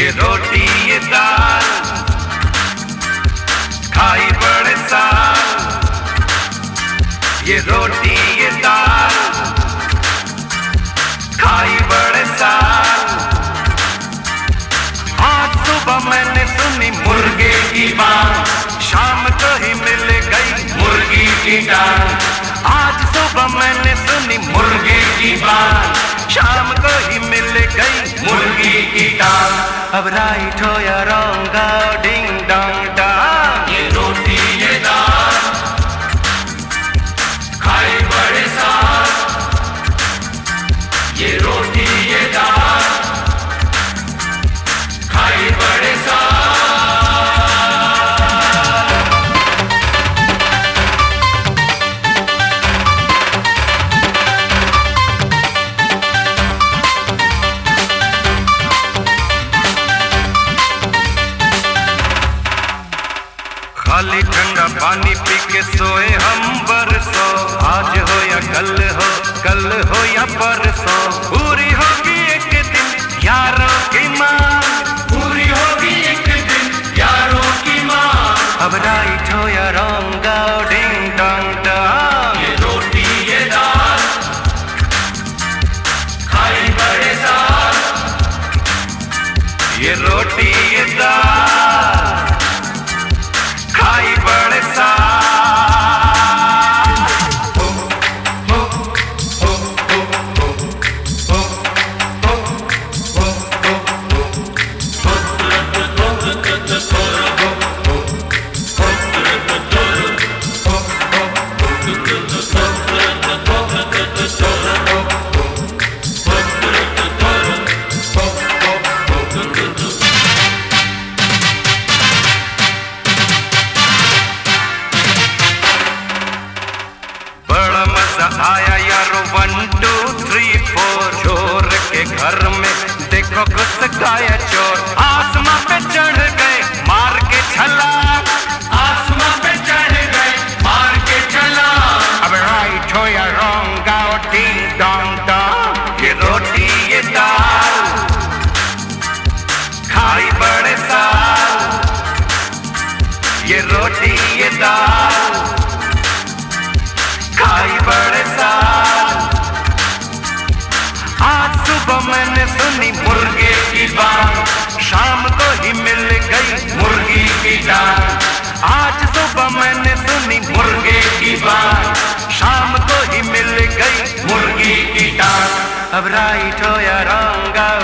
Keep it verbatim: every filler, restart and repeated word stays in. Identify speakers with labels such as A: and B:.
A: ये रोटी ये दाल खाई बड़े साल, ये रोटी ये दाल खाई बड़े साल। आज सुबह मैंने सुनी मुर्गे की बात, शाम को ही मिल गई मुर्गी की टांग। आज सुबह मैंने सुनी मुर्गे की बात, शाम को ही मिल गई मुर्गी की टांग। अब राइट हो या रॉन्ग, डिंग डोंग डांग।
B: ये रोटी ये दाल खाई बड़े साल, ये रोटी ये दाल खाई बड़े साल।
A: खाली ठंडा पानी पी के सोए हम बरसों, आज हो या कल हो, कल हो या परसों। पूरी होगी एक दिन यारों की मांग,
B: पूरी होगी एक दिन यारों की मांग।
A: अब राइट हो या रॉन्ग, डिंग डोंग डांग।
B: ये रोटी ये दाल खाई बड़े साल,
A: ये रोटी ये दाल खाई बड़े साल। आया यारो वन टू थ्री फोर, चोर के घर में देखो घुस गया चोर। आसमां पे चढ़ गए मार के छलांग,
B: आसमां पे चढ़ गए मार के छलांग।
A: अब राइट हो या रॉन्ग, डिंग डोंग डांग। ये रोटी ये दाल खाई बड़े साल, ये रोटी ये दाल खाई बड़े साल। आज सुबह मैंने सुनी मुर्गे की बात, शाम को ही मिल गई मुर्गी की टांग। आज सुबह मैंने सुनी मुर्गे की बात, शाम को ही मिल गई मुर्गी की टांग। अब राइट हो या रॉन्ग,